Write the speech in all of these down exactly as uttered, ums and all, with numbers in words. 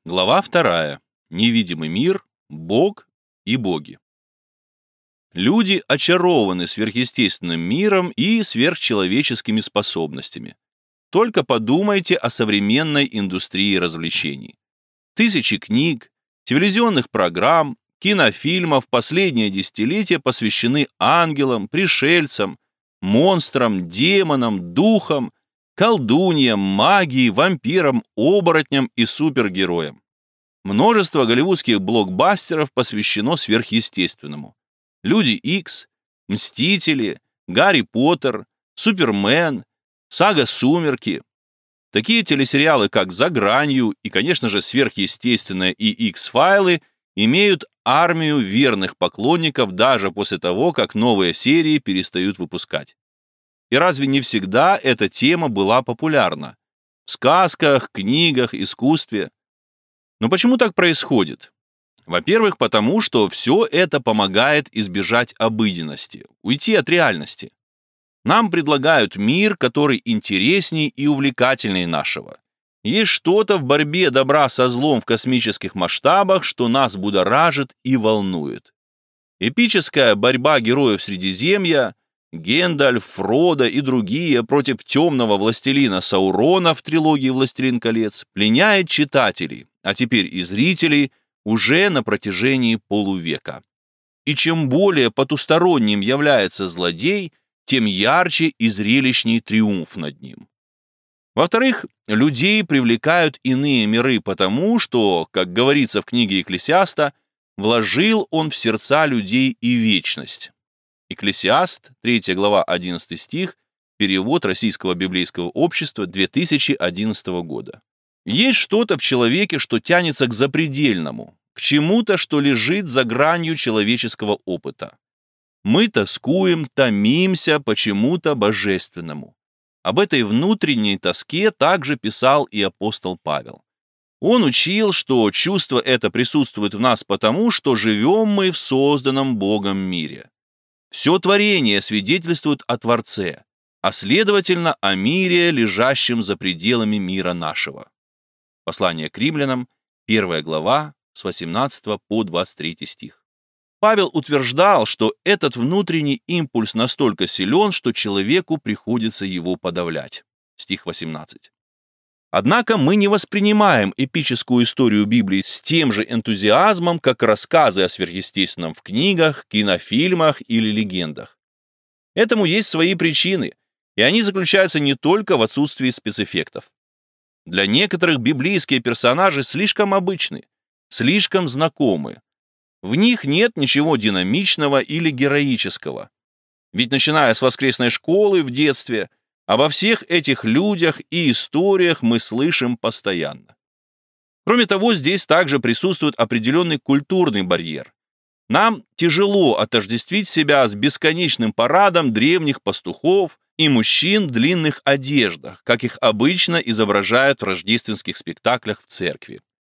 Глава вторая. Невидимый мир, Бог и боги. Люди очарованы сверхъестественным миром и сверхчеловеческими способностями. Только подумайте о современной индустрии развлечений. Тысячи книг, телевизионных программ, кинофильмов последнее десятилетие посвящены ангелам, пришельцам, монстрам, демонам, духам, колдуньям, магии, вампирам, оборотням и супергероям. Множество голливудских блокбастеров посвящено сверхъестественному. Люди Икс, Мстители, Гарри Поттер, Супермен, Сага «Сумерки». Такие телесериалы, как «За гранью» и, конечно же, «Сверхъестественное» и «Икс-файлы» имеют армию верных поклонников даже после того, как новые серии перестают выпускать. И разве не всегда эта тема была популярна? В сказках, книгах, искусстве. Но почему так происходит? Во-первых, потому что все это помогает избежать обыденности, уйти от реальности. Нам предлагают мир, который интереснее и увлекательнее нашего. Есть что-то в борьбе добра со злом в космических масштабах, что нас будоражит и волнует. Эпическая борьба героев Средиземья, Гендальф, Фродо и другие против темного властелина Саурона в трилогии «Властелин колец» пленяет читателей, а теперь и зрителей, уже на протяжении полувека. И чем более потусторонним является злодей, тем ярче и зрелищней триумф над ним. Во-вторых, людей привлекают иные миры потому, что, как говорится в книге Экклесиаста, вложил он в сердца людей и вечность. Экклесиаст, третья глава, одиннадцатый стих, перевод Российского библейского общества две тысячи одиннадцатого года. Есть что-то в человеке, что тянется к запредельному, к чему-то, что лежит за гранью человеческого опыта. Мы тоскуем, томимся почему-то божественному. Об этой внутренней тоске также писал и апостол Павел. Он учил, что чувство это присутствует в нас потому, что живем мы в созданном Богом мире. Все творение свидетельствует о Творце, а следовательно о мире, лежащем за пределами мира нашего. Послание к римлянам, первая глава, с восемнадцатого по двадцать третий стих. Павел утверждал, что этот внутренний импульс настолько силен, что человеку приходится его подавлять. Стих восемнадцатый. Однако мы не воспринимаем эпическую историю Библии с тем же энтузиазмом, как рассказы о сверхъестественном в книгах, кинофильмах или легендах. Этому есть свои причины, и они заключаются не только в отсутствии спецэффектов. Для некоторых библейские персонажи слишком обычны, слишком знакомы. В них нет ничего динамичного или героического. Ведь начиная с воскресной школы в детстве, обо всех этих людях и историях мы слышим постоянно. Кроме того, здесь также присутствует определенный культурный барьер. Нам тяжело отождествить себя с бесконечным парадом древних пастухов и мужчин в длинных одеждах, как их обычно изображают в рождественских спектаклях в церкви.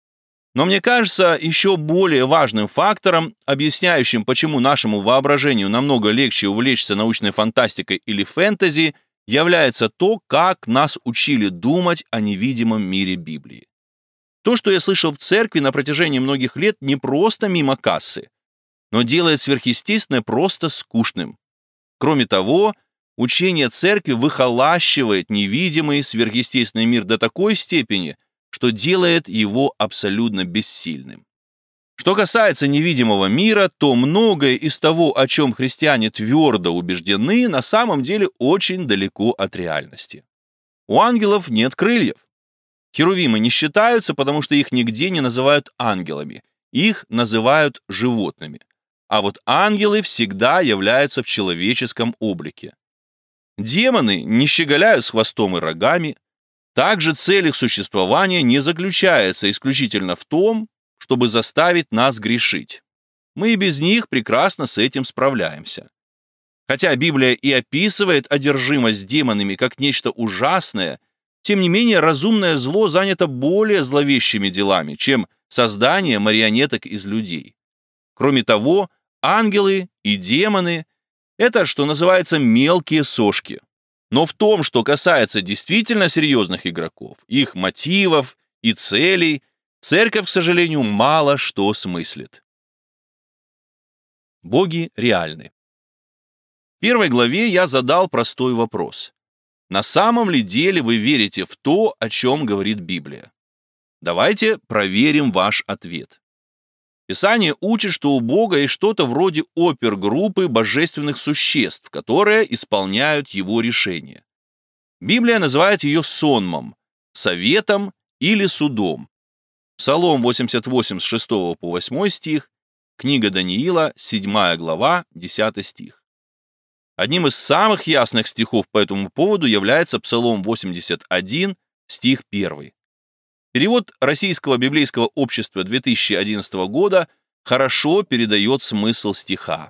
Но мне кажется, еще более важным фактором, объясняющим, почему нашему воображению намного легче увлечься научной фантастикой или фэнтези, является то, как нас учили думать о невидимом мире Библии. То, что я слышал в церкви на протяжении многих лет, не просто мимо кассы, но делает сверхъестественное просто скучным. Кроме того, учение церкви выхолащивает невидимый сверхъестественный мир до такой степени, что делает его абсолютно бессильным. Что касается невидимого мира, то многое из того, о чем христиане твердо убеждены, на самом деле очень далеко от реальности. У ангелов нет крыльев. Херувимы не считаются, потому что их нигде не называют ангелами, их называют животными. А вот ангелы всегда являются в человеческом облике. Демоны не щеголяют с хвостом и рогами. Также цель их существования не заключается исключительно в том, чтобы заставить нас грешить. Мы и без них прекрасно с этим справляемся. Хотя Библия и описывает одержимость демонами как нечто ужасное, тем не менее разумное зло занято более зловещими делами, чем создание марионеток из людей. Кроме того, ангелы и демоны – это, что называется, мелкие сошки. Но в том, что касается действительно серьезных игроков, их мотивов и целей, церковь, к сожалению, мало что смыслит. Боги реальны. В первой главе я задал простой вопрос. На самом ли деле вы верите в то, о чем говорит Библия? Давайте проверим ваш ответ. Писание учит, что у Бога есть что-то вроде опергруппы божественных существ, которые исполняют его решения. Библия называет ее сонмом, советом или судом. Псалом восемьдесят восемь с шестого по восьмой стих, книга Даниила, седьмая глава, десятый стих. Одним из самых ясных стихов по этому поводу является Псалом восемьдесят один, стих первый. Перевод Российского библейского общества две тысячи одиннадцатого года хорошо передает смысл стиха.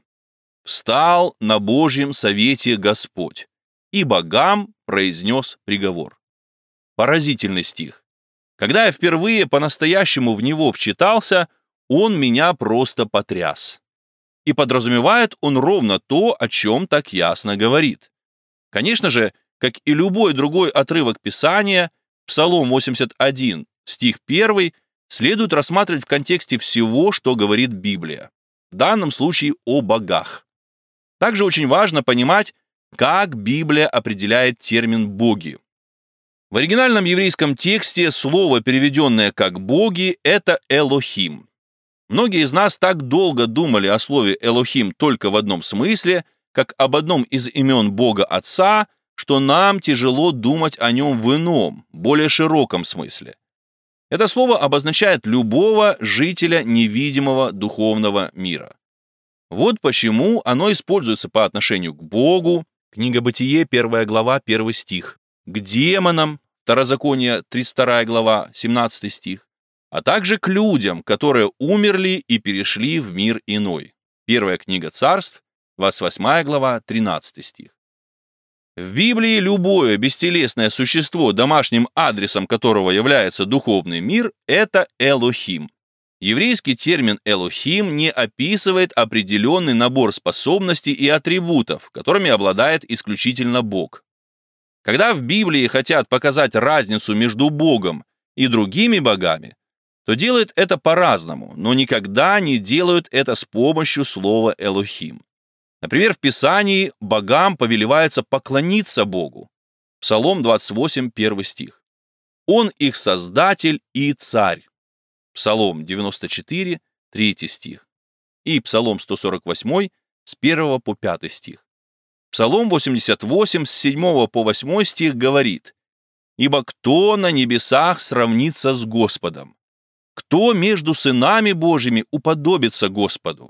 «Встал на Божьем совете Господь, и богам произнес приговор». Поразительный стих. Когда я впервые по-настоящему в него вчитался, он меня просто потряс. И подразумевает он ровно то, о чем так ясно говорит. Конечно же, как и любой другой отрывок Писания, Псалом восемьдесят один, стих первый, следует рассматривать в контексте всего, что говорит Библия. В данном случае о богах. Также очень важно понимать, как Библия определяет термин «боги». В оригинальном еврейском тексте слово, переведенное как «боги», это «элохим». Многие из нас так долго думали о слове «элохим» только в одном смысле, как об одном из имен Бога Отца, что нам тяжело думать о нем в ином, более широком смысле. Это слово обозначает любого жителя невидимого духовного мира. Вот почему оно используется по отношению к Богу, книга Бытие, первая глава, первый стих, к демонам, Второзаконие, тридцать вторая глава, семнадцатый стих, а также к людям, которые умерли и перешли в мир иной. Первая книга Царств, двадцать восьмая глава, тринадцатый стих. В Библии любое бестелесное существо, домашним адресом которого является духовный мир, это Элохим. Еврейский термин «элохим» не описывает определенный набор способностей и атрибутов, которыми обладает исключительно Бог. Когда в Библии хотят показать разницу между Богом и другими богами, то делают это по-разному, но никогда не делают это с помощью слова «элохим». Например, в Писании богам повелевается поклониться Богу. Псалом двадцать восемь, первый стих. Он их создатель и царь. Псалом девяносто четыре, третий стих. И Псалом сто сорок восемь, с первого по пятый стих. Псалом восемьдесят восемь, с седьмого по восьмой стих говорит: «Ибо кто на небесах сравнится с Господом? Кто между сынами Божьими уподобится Господу?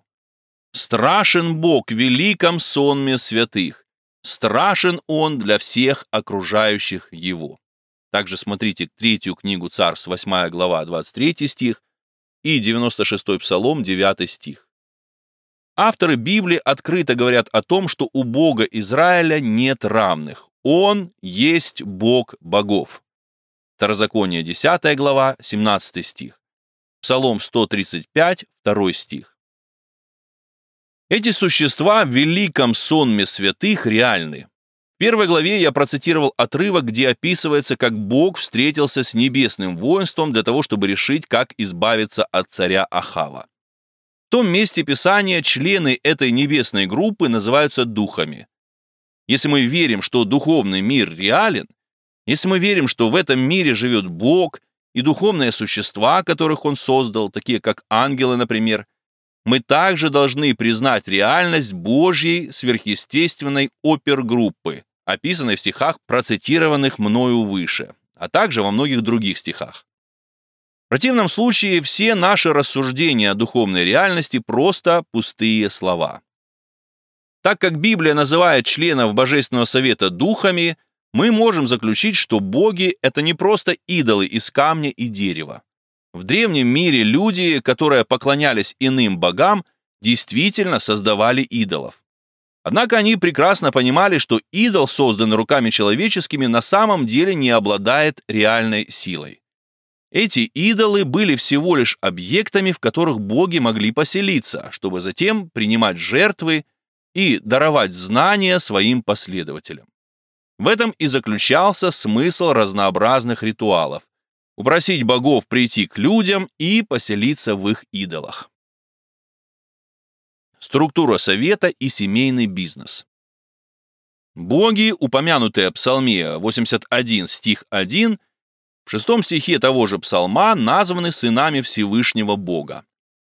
Страшен Бог в великом сонме святых, страшен Он для всех окружающих Его». Также смотрите третью книгу Царств, восьмая глава, двадцать третий стих, и девяносто шестой Псалом, девятый стих. Авторы Библии открыто говорят о том, что у Бога Израиля нет равных. Он есть Бог богов. Второзаконие, десятая глава, семнадцатый стих. Псалом сто тридцать пять, второй стих. Эти существа в великом сонме святых реальны. В первой главе я процитировал отрывок, где описывается, как Бог встретился с небесным воинством для того, чтобы решить, как избавиться от царя Ахава. В том месте Писания члены этой небесной группы называются духами. Если мы верим, что духовный мир реален, если мы верим, что в этом мире живет Бог и духовные существа, которых Он создал, такие как ангелы, например, мы также должны признать реальность Божьей сверхъестественной опергруппы, описанной в стихах, процитированных мною выше, а также во многих других стихах. В противном случае все наши рассуждения о духовной реальности просто пустые слова. Так как Библия называет членов Божественного Совета духами, мы можем заключить, что боги – это не просто идолы из камня и дерева. В древнем мире люди, которые поклонялись иным богам, действительно создавали идолов. Однако они прекрасно понимали, что идол, созданный руками человеческими, на самом деле не обладает реальной силой. Эти идолы были всего лишь объектами, в которых боги могли поселиться, чтобы затем принимать жертвы и даровать знания своим последователям. В этом и заключался смысл разнообразных ритуалов, упросить богов прийти к людям и поселиться в их идолах. Структура совета и семейный бизнес. Боги, упомянутые в Псалме восемьдесят один, стих один, в шестом стихе того же псалма названы сынами Всевышнего Бога.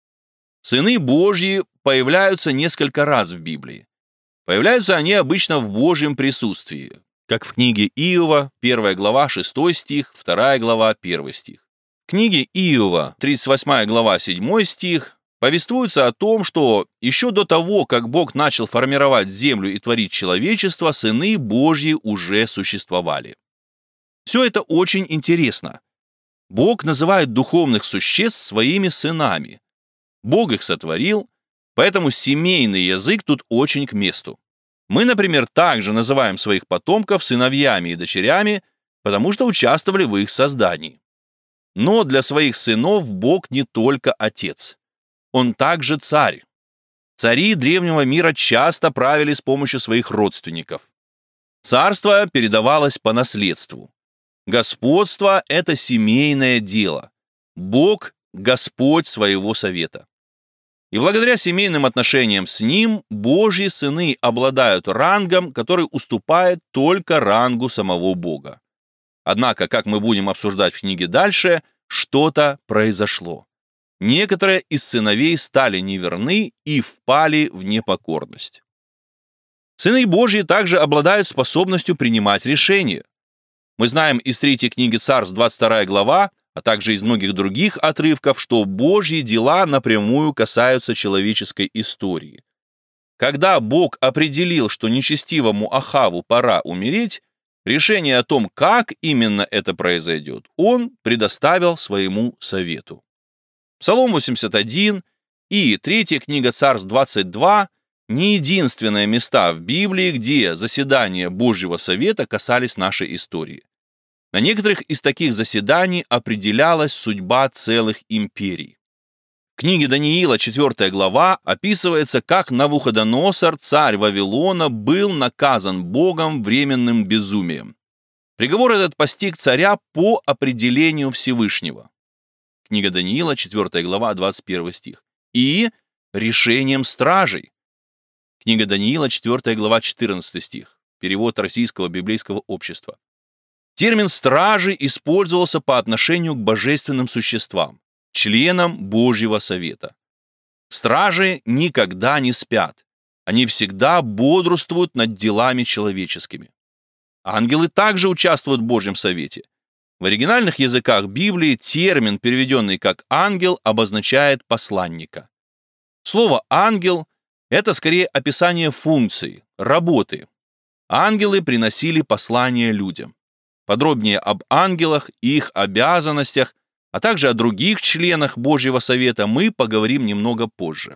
Сыны Божьи появляются несколько раз в Библии. Появляются они обычно в Божьем присутствии, как в книге Иова, первая глава, шестой стих, вторая глава, первый стих. В книге Иова, тридцать восьмая глава, седьмой стих, повествуется о том, что еще до того, как Бог начал формировать землю и творить человечество, сыны Божьи уже существовали. Все это очень интересно. Бог называет духовных существ своими сынами. Бог их сотворил, поэтому семейный язык тут очень к месту. Мы, например, также называем своих потомков сыновьями и дочерями, потому что участвовали в их создании. Но для своих сынов Бог не только отец. Он также царь. Цари древнего мира часто правили с помощью своих родственников. Царство передавалось по наследству. Господство – это семейное дело. Бог – Господь своего совета. И благодаря семейным отношениям с Ним Божьи сыны обладают рангом, который уступает только рангу самого Бога. Однако, как мы будем обсуждать в книге дальше, что-то произошло. Некоторые из сыновей стали неверны и впали в непокорность. Сыны Божьи также обладают способностью принимать решения. Мы знаем из третьей книги Царств, двадцать вторая глава, а также из многих других отрывков, что Божьи дела напрямую касаются человеческой истории. Когда Бог определил, что нечестивому Ахаву пора умереть, решение о том, как именно это произойдет, Он предоставил своему совету. Псалом восемьдесят один и третья книга Царств двадцать два не единственные места в Библии, где заседания Божьего совета касались нашей истории. На некоторых из таких заседаний определялась судьба целых империй. В книге Даниила, четвёртая глава, описывается, как Навуходоносор, царь Вавилона, был наказан Богом временным безумием. Приговор этот постиг царя по определению Всевышнего. Книга Даниила, четвёртая глава, двадцать первый стих. И решением стражей. Книга Даниила, четвёртая глава, четырнадцатый стих. Перевод Российского библейского общества. Термин «стражи» использовался по отношению к божественным существам, членам Божьего совета. Стражи никогда не спят. Они всегда бодрствуют над делами человеческими. Ангелы также участвуют в Божьем совете. В оригинальных языках Библии термин, переведенный как «ангел», обозначает посланника. Слово «ангел» — это скорее описание функции, работы. Ангелы приносили послания людям. Подробнее об ангелах и их обязанностях, а также о других членах Божьего совета мы поговорим немного позже.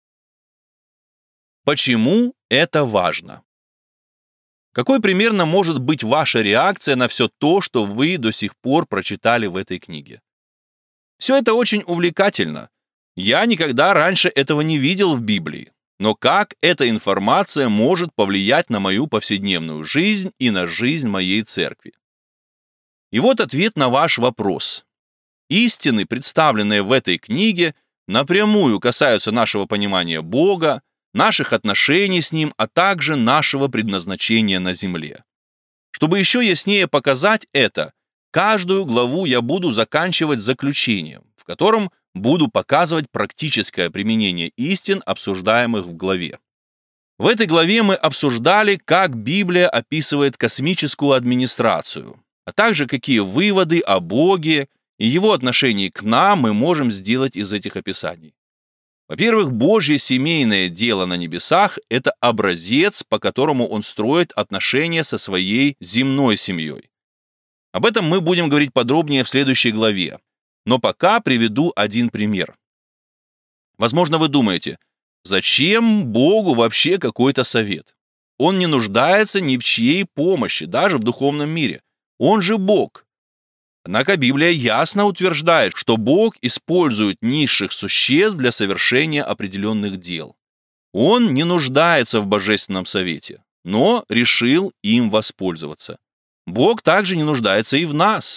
Почему это важно? Какой примерно может быть ваша реакция на все то, что вы до сих пор прочитали в этой книге? Все это очень увлекательно. Я никогда раньше этого не видел в Библии. Но как эта информация может повлиять на мою повседневную жизнь и на жизнь моей церкви? И вот ответ на ваш вопрос. Истины, представленные в этой книге, напрямую касаются нашего понимания Бога, наших отношений с Ним, а также нашего предназначения на земле. Чтобы еще яснее показать это, каждую главу я буду заканчивать заключением, в котором буду показывать практическое применение истин, обсуждаемых в главе. В этой главе мы обсуждали, как Библия описывает космическую администрацию, а также какие выводы о Боге и Его отношении к нам мы можем сделать из этих описаний. Во-первых, Божье семейное дело на небесах – это образец, по которому Он строит отношения со своей земной семьей. Об этом мы будем говорить подробнее в следующей главе, но пока приведу один пример. Возможно, вы думаете, зачем Богу вообще какой-то совет? Он не нуждается ни в чьей помощи, даже в духовном мире. Он же Бог. Однако Библия ясно утверждает, что Бог использует низших существ для совершения определенных дел. Он не нуждается в божественном совете, но решил им воспользоваться. Бог также не нуждается и в нас.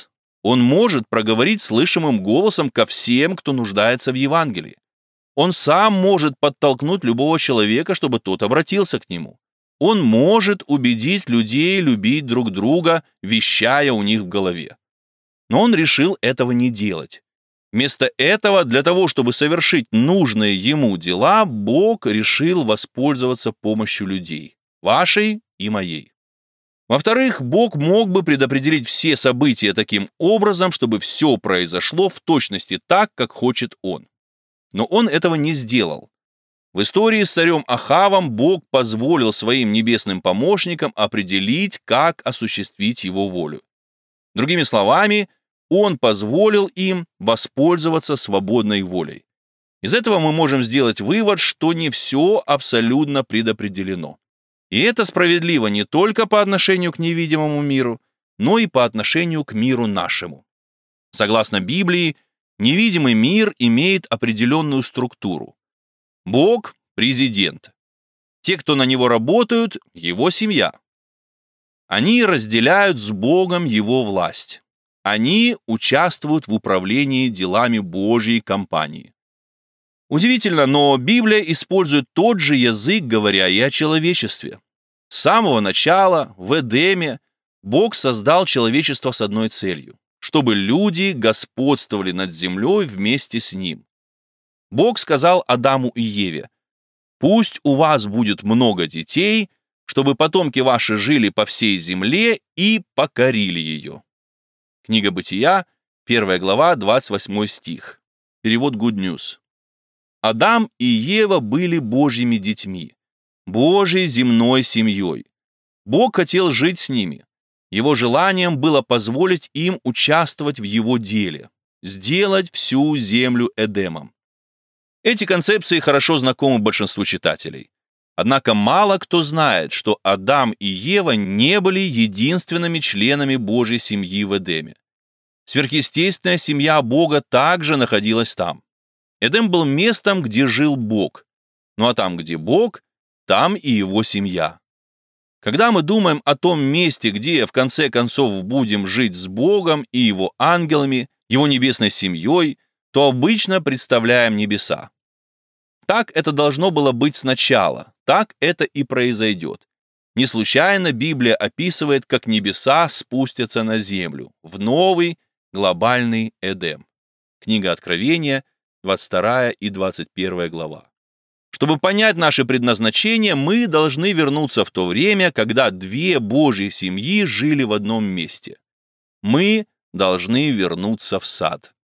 Он может проговорить слышимым голосом ко всем, кто нуждается в Евангелии. Он сам может подтолкнуть любого человека, чтобы тот обратился к нему. Он может убедить людей любить друг друга, вещая у них в голове. Но он решил этого не делать. Вместо этого, для того, чтобы совершить нужные ему дела, Бог решил воспользоваться помощью людей, вашей и моей. Во-вторых, Бог мог бы предопределить все события таким образом, чтобы все произошло в точности так, как хочет Он. Но Он этого не сделал. В истории с царем Ахавом Бог позволил своим небесным помощникам определить, как осуществить его волю. Другими словами, Он позволил им воспользоваться свободной волей. Из этого мы можем сделать вывод, что не все абсолютно предопределено. И это справедливо не только по отношению к невидимому миру, но и по отношению к миру нашему. Согласно Библии, невидимый мир имеет определенную структуру. Бог – президент. Те, кто на него работают – его семья. Они разделяют с Богом его власть. Они участвуют в управлении делами Божьей компании. Удивительно, но Библия использует тот же язык, говоря и о человечестве. С самого начала, в Эдеме, Бог создал человечество с одной целью – чтобы люди господствовали над землей вместе с Ним. Бог сказал Адаму и Еве: «Пусть у вас будет много детей, чтобы потомки ваши жили по всей земле и покорили ее». Книга Бытия, первая глава, двадцать восьмой стих. Перевод Good News. Адам и Ева были Божьими детьми, Божьей земной семьей. Бог хотел жить с ними. Его желанием было позволить им участвовать в Его деле, сделать всю землю Эдемом. Эти концепции хорошо знакомы большинству читателей. Однако мало кто знает, что Адам и Ева не были единственными членами Божьей семьи в Эдеме. Сверхъестественная семья Бога также находилась там. Эдем был местом, где жил Бог. Ну а там, где Бог, там и его семья. Когда мы думаем о том месте, где в конце концов будем жить с Богом и его ангелами, его небесной семьей, то обычно представляем небеса. Так это должно было быть сначала, так это и произойдет. Не случайно Библия описывает, как небеса спустятся на землю, в новый глобальный Эдем. Книга Откровения, двадцать вторая и двадцать первая глава. Чтобы понять наше предназначение, мы должны вернуться в то время, когда две Божьи семьи жили в одном месте. Мы должны вернуться в сад.